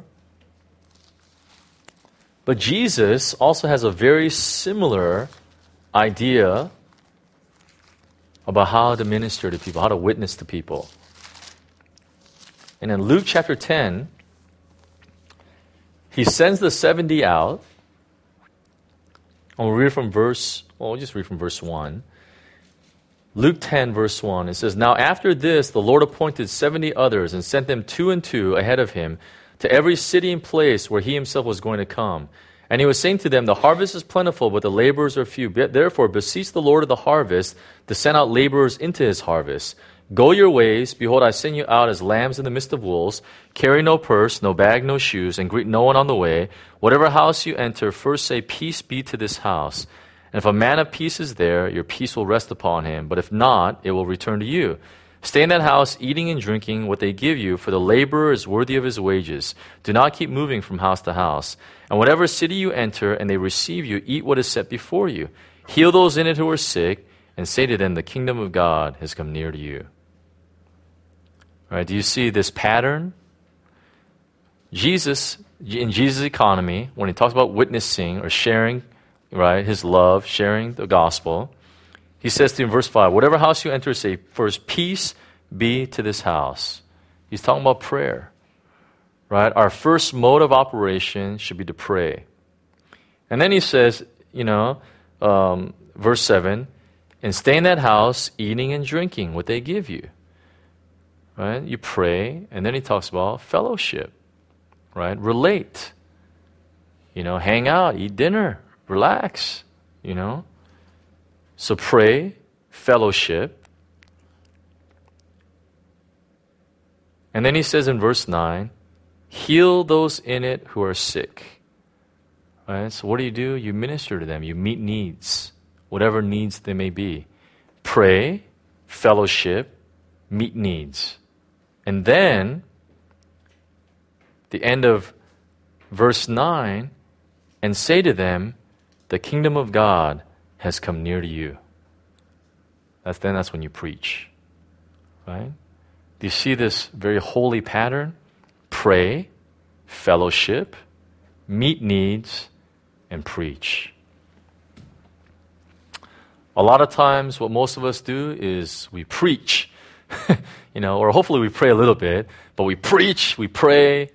But Jesus also has a very similar idea about how to minister to people, how to witness to people. And in Luke chapter 10, he sends the 70 out. And we'll just read from verse 1. Luke 10, verse 1, it says, "Now after this, the Lord appointed 70 others and sent them 2 and 2 ahead of him to every city and place where he himself was going to come. And he was saying to them, the harvest is plentiful, but the laborers are few. Therefore, beseech the Lord of the harvest to send out laborers into his harvest. Go your ways. Behold, I send you out as lambs in the midst of wolves. Carry no purse, no bag, no shoes, and greet no one on the way. Whatever house you enter, first say, peace be to this house. And if a man of peace is there, your peace will rest upon him. But if not, it will return to you. Stay in that house, eating and drinking what they give you, for the laborer is worthy of his wages. Do not keep moving from house to house. And whatever city you enter and they receive you, eat what is set before you. Heal those in it who are sick, and say to them, the kingdom of God has come near to you." All right, do you see this pattern? Jesus, in Jesus' economy, when he talks about witnessing or sharing, right, his love, sharing the gospel, he says to you in verse 5, whatever house you enter, say, first, peace be to this house. He's talking about prayer, right? Our first mode of operation should be to pray. And then he says, verse 7, and stay in that house, eating and drinking what they give you, right? You pray, and then he talks about fellowship, right? Relate, hang out, eat dinner, relax, So pray, fellowship. And then he says in verse 9, heal those in it who are sick. Right? So what do? You minister to them. You meet needs, whatever needs they may be. Pray, fellowship, meet needs. And then, the end of verse 9, and say to them, the kingdom of God has come near to you. That's when you preach. right? Do you see this very holy pattern? Pray, fellowship, meet needs, and preach. A lot of times what most of us do is we preach, or hopefully we pray a little bit, but we preach, we pray,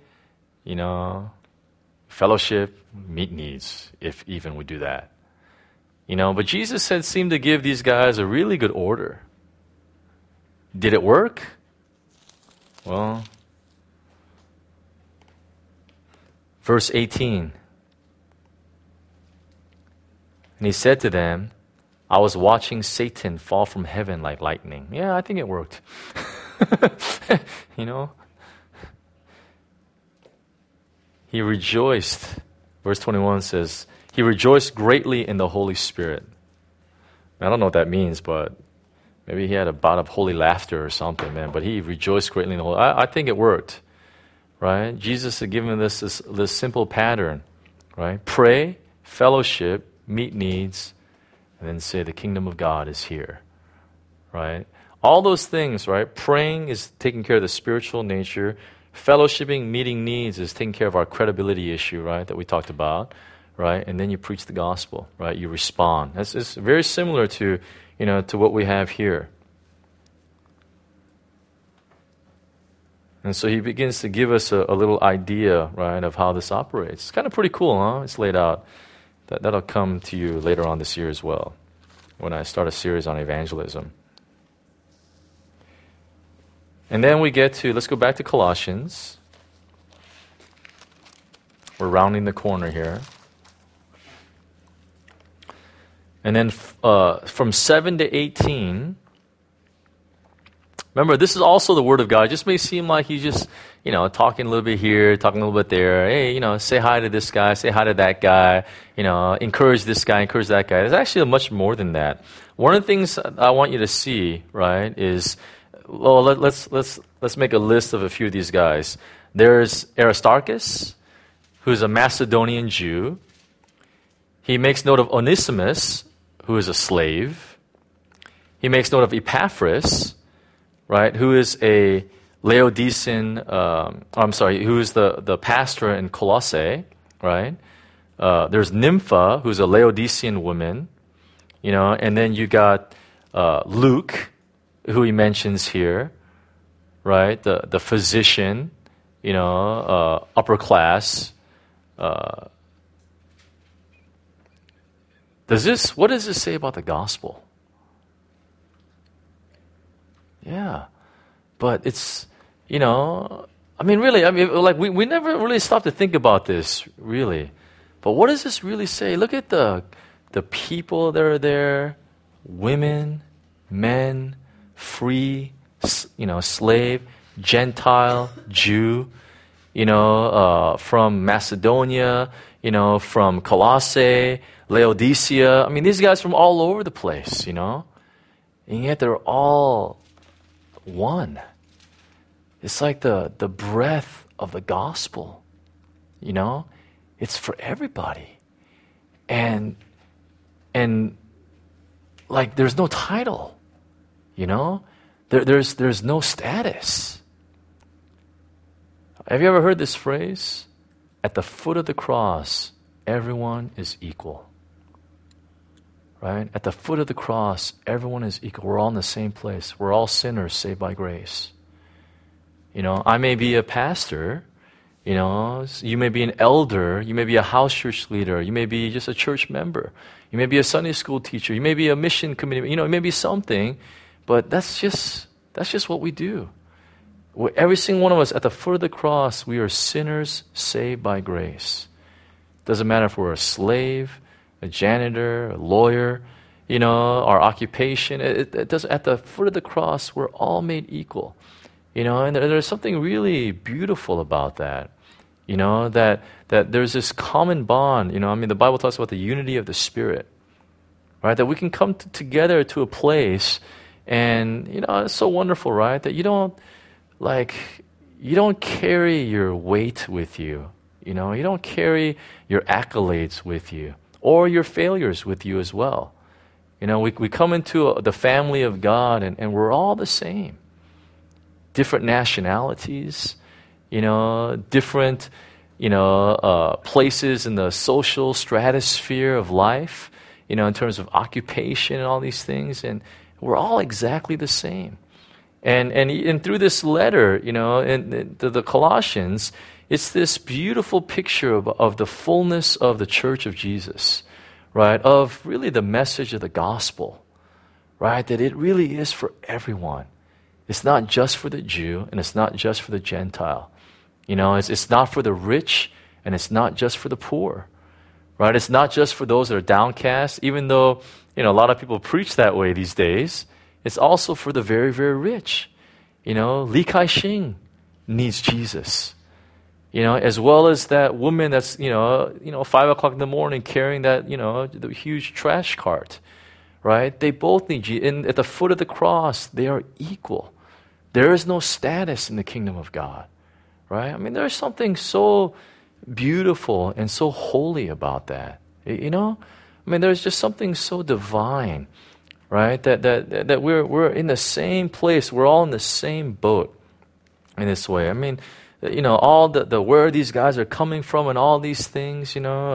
fellowship, meet needs, if even we do that. But Jesus seemed to give these guys a really good order. Did it work? Well, verse 18. And he said to them, I was watching Satan fall from heaven like lightning. Yeah, I think it worked. He rejoiced. Verse 21 says, he rejoiced greatly in the Holy Spirit. I don't know what that means, but maybe he had a bout of holy laughter or something, man. But he rejoiced greatly in the Holy. I think it worked, right? Jesus had given this simple pattern, right? Pray, fellowship, meet needs, and then say the kingdom of God is here, right? All those things, right? Praying is taking care of the spiritual nature. Fellowshipping, meeting needs is taking care of our credibility issue, right? That we talked about, right? And then you preach the gospel, right? You respond. It's very similar to, to what we have here. And so he begins to give us a little idea, right, of how this operates. It's kind of pretty cool, huh? It's laid out. That'll come to you later on this year as well, when I start a series on evangelism. And then let's go back to Colossians. We're rounding the corner here. And then from 7 to 18, remember, this is also the Word of God. It just may seem like he's just, talking a little bit here, talking a little bit there. Hey, say hi to this guy, say hi to that guy. Encourage this guy, encourage that guy. There's actually much more than that. One of the things I want you to see, right, is, well, let's make a list of a few of these guys. There's Aristarchus, who's a Macedonian Jew. He makes note of Onesimus, who is a slave. He makes note of Epaphras, right, who is a Laodicean, who is the pastor in Colossae, right? There's Nympha, who's a Laodicean woman, and then you got Luke, who he mentions here, right? The physician, upper class. What does this say about the gospel? Yeah. But it's, we never really stop to think about this, really. But what does this really say? Look at the people that are there, women, men, free, slave, Gentile, Jew, from Macedonia, from Colossae, Laodicea. These guys from all over the place, and yet they're all one. It's like the breath of the gospel, It's for everybody. And like there's no title, There's no status. Have you ever heard this phrase? At the foot of the cross, everyone is equal. Right? At the foot of the cross, everyone is equal. We're all in the same place. We're all sinners saved by grace. I may be a pastor, you may be an elder, you may be a house church leader, you may be just a church member, you may be a Sunday school teacher, you may be a mission committee, it may be something, but that's just what we do. Every single one of us at the foot of the cross, we are sinners saved by grace. Doesn't matter if we're a slave, a janitor, a lawyer, our occupation. It doesn't. At the foot of the cross, we're all made equal. And there's something really beautiful about that. That there's this common bond. The Bible talks about the unity of the Spirit, right? That we can come together to a place, and it's so wonderful, right? That you don't carry your weight with you. You don't carry your accolades with you, or your failures with you as well. We come into the family of God, and we're all the same. different nationalities, different, places in the social stratosphere of life, in terms of occupation and all these things. And we're all exactly the same. And through this letter, to the Colossians, it's this beautiful picture of the fullness of the church of Jesus, right? Of really the message of the gospel, right? That it really is for everyone. It's not just for the Jew, and it's not just for the Gentile. It's not for the rich, and it's not just for the poor, right? It's not just for those that are downcast, even though, a lot of people preach that way these days. It's also for the very, very rich. Li Kai-shing needs Jesus. As well as that woman that's, 5 o'clock in the morning carrying that, the huge trash cart, right? They both need Jesus. And at the foot of the cross, they are equal. There is no status in the kingdom of God, right? I mean, there's something so beautiful and so holy about that, there's just something so divine, right? That we're in the same place. We're all in the same boat in this way. All the where these guys are coming from and all these things,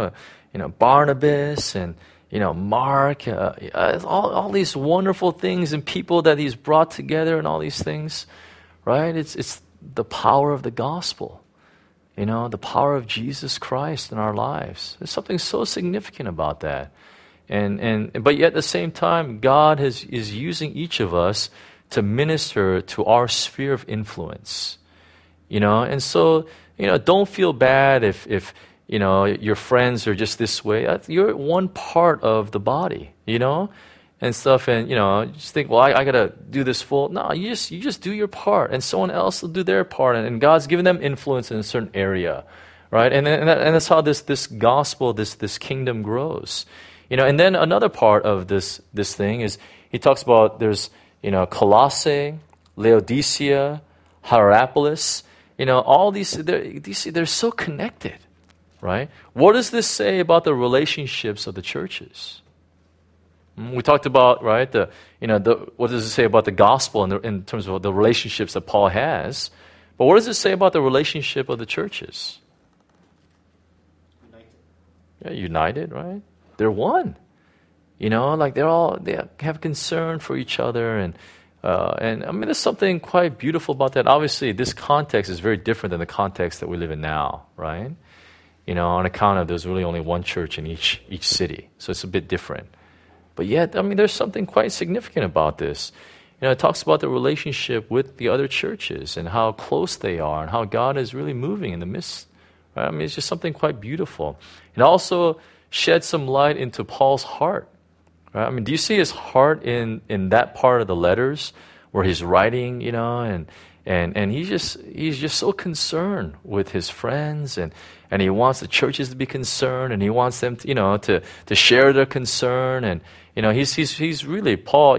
Barnabas and, Mark, all these wonderful things and people that he's brought together and all these things, right? It's the power of the gospel, the power of Jesus Christ in our lives. There's something so significant about that. But yet at the same time, God is using each of us to minister to our sphere of influence. And so, don't feel bad if your friends are just this way. You're one part of the body, and stuff. And, just think, well, I got to do this full. No, you just do your part, and someone else will do their part. And God's given them influence in a certain area, right? And that's how this gospel, this kingdom grows. And then another part of this thing is he talks about there's, Colossae, Laodicea, Hierapolis. All these, they're so connected, right? What does this say about the relationships of the churches? We talked about, right, what does it say about the gospel in terms of the relationships that Paul has? But what does it say about the relationship of the churches? United. Yeah, united, right? They're one. They have concern for each other, and there's something quite beautiful about that. Obviously, this context is very different than the context that we live in now, right? On account of there's really only one church in each city, so it's a bit different. But yet, there's something quite significant about this. It talks about the relationship with the other churches and how close they are and how God is really moving in the midst. Right? It's just something quite beautiful. It also sheds some light into Paul's heart. Right? Do you see his heart in that part of the letters where he's writing, and he's just so concerned with his friends, and he wants the churches to be concerned, and he wants them to share their concern, and he's really Paul.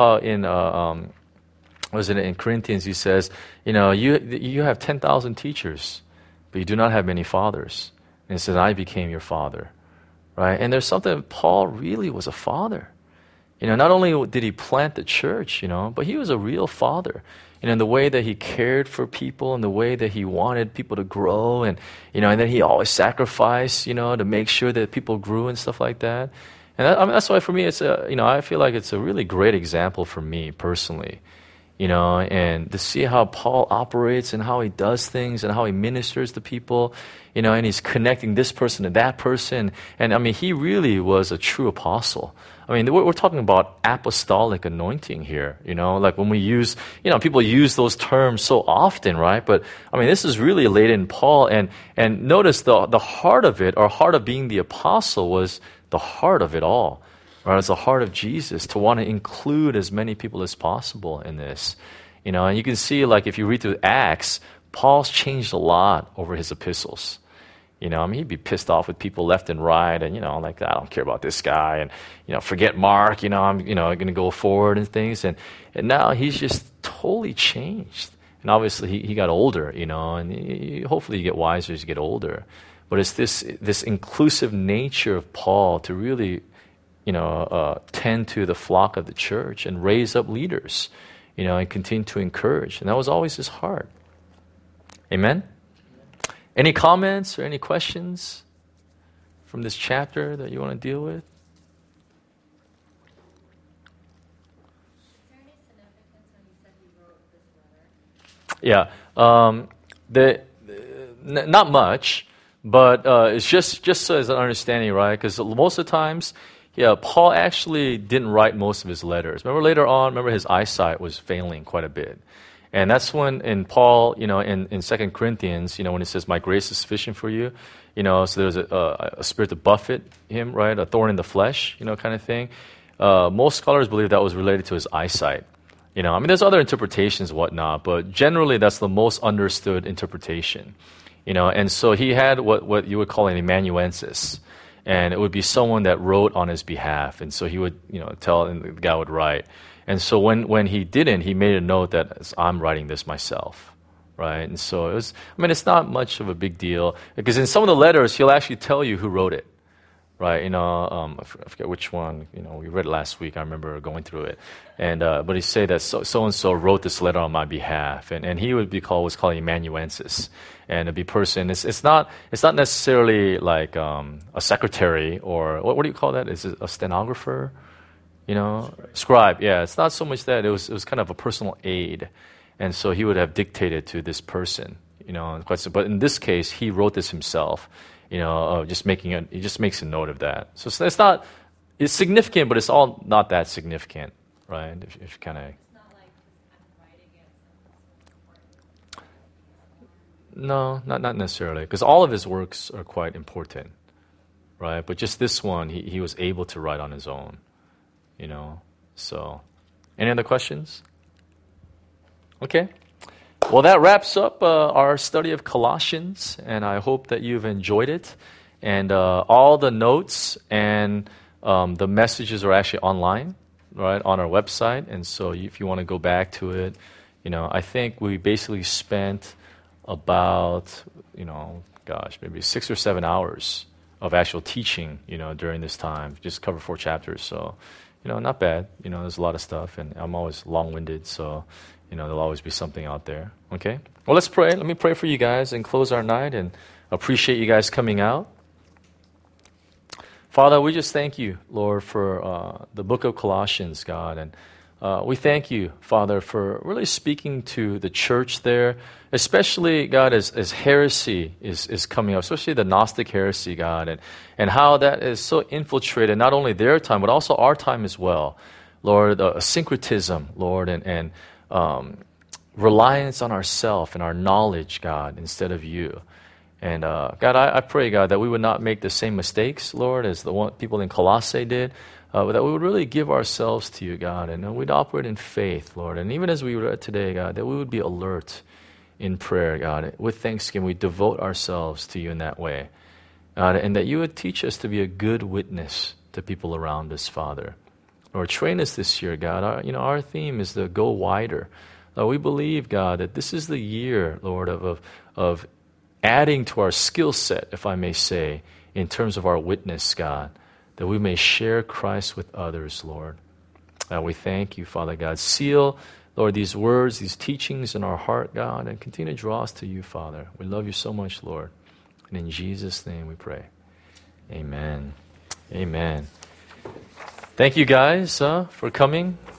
In Corinthians he says, you have 10,000 teachers, but you do not have many fathers. And he says, I became your father. Right? And there's something, Paul really was a father. Not only did he plant the church, but he was a real father. In the way that he cared for people and the way that he wanted people to grow, and then he always sacrificed, to make sure that people grew and stuff like that. And that's why for me, it's I feel like it's a really great example for me personally. And to see how Paul operates and how he does things and how he ministers to people, and he's connecting this person to that person. And he really was a true apostle. We're talking about apostolic anointing here, like when we use, people use those terms so often, right? But this is really laid in Paul. And notice the heart of it, or heart of being the apostle, was the heart of it all. Right, it's the heart of Jesus to want to include as many people as possible in this. And you can see, like, if you read through Acts, Paul's changed a lot over his epistles. He'd be pissed off with people left and right, and, I don't care about this guy, and, forget Mark, I'm, going to go forward and things. And now he's just totally changed. And obviously he got older, and hopefully you get wiser as you get older. But it's this inclusive nature of Paul to really, tend to the flock of the church and raise up leaders, and continue to encourage. And that was always his heart. Amen? Any comments or any questions from this chapter that you want to deal with? Is there any significance when you said he wrote this letter? Yeah. Not much, but it's just so as an understanding, right? Because most of the times, Paul actually didn't write most of his letters. Later on, his eyesight was failing quite a bit. And that's when in Paul, in 2 Corinthians, when he says, my grace is sufficient for you, so there's a spirit to buffet him, right? A thorn in the flesh, kind of thing. Most scholars believe that was related to his eyesight. There's other interpretations, whatnot, but generally that's the most understood interpretation. And so he had what you would call an amanuensis. And it would be someone that wrote on his behalf. And so he would, tell, and the guy would write. And so when he didn't, he made a note that I'm writing this myself, right? And so it was, it's not much of a big deal. Because in some of the letters, he'll actually tell you who wrote it, right? I forget which one, we read it last week. I remember going through it. And, but he say that so-and-so wrote this letter on my behalf. And he would be called amanuensis. And it'd be person. It's not necessarily like a secretary or what do you call that? Is it a stenographer? Scribe. Yeah, it's not so much that it was kind of a personal aid, and so he would have dictated to this person. But in this case, he wrote this himself. He just makes a note of that. So it's significant, but it's all not that significant, right? If you kind of. No, not necessarily, because all of his works are quite important, right? But just this one, he was able to write on his own, So, any other questions? Okay. Well, that wraps up our study of Colossians, and I hope that you've enjoyed it. And all the notes and the messages are actually online, right, on our website. And so if you want to go back to it, I think we basically spent about, maybe 6 or 7 hours of actual teaching, during this time. Just cover 4 chapters. So, not bad. There's a lot of stuff, and I'm always long-winded, so, there'll always be something out there. Okay? Well, let's pray. Let me pray for you guys and close our night, and appreciate you guys coming out. Father, we just thank you, Lord, for the book of Colossians, God, and we thank you, Father, for really speaking to the church there, especially, God, as heresy is coming up, especially the Gnostic heresy, God, and how that is so infiltrated not only their time, but also our time as well. Lord, syncretism, Lord, and reliance on ourself and our knowledge, God, instead of you. And God, I pray, God, that we would not make the same mistakes, Lord, as the people in Colossae did, but that we would really give ourselves to you, God, and we'd operate in faith, Lord. And even as we read today, God, that we would be alert in prayer, God. With thanksgiving, we devote ourselves to you in that way, God, and that you would teach us to be a good witness to people around us, Father. Lord, train us this year, God. Our theme is to go wider. We believe, God, that this is the year, Lord, of adding to our skill set, if I may say, in terms of our witness, God, that we may share Christ with others, Lord. We thank you, Father God. Seal, Lord, these words, these teachings in our heart, God, and continue to draw us to you, Father. We love you so much, Lord. And in Jesus' name we pray. Amen. Amen. Thank you guys for coming.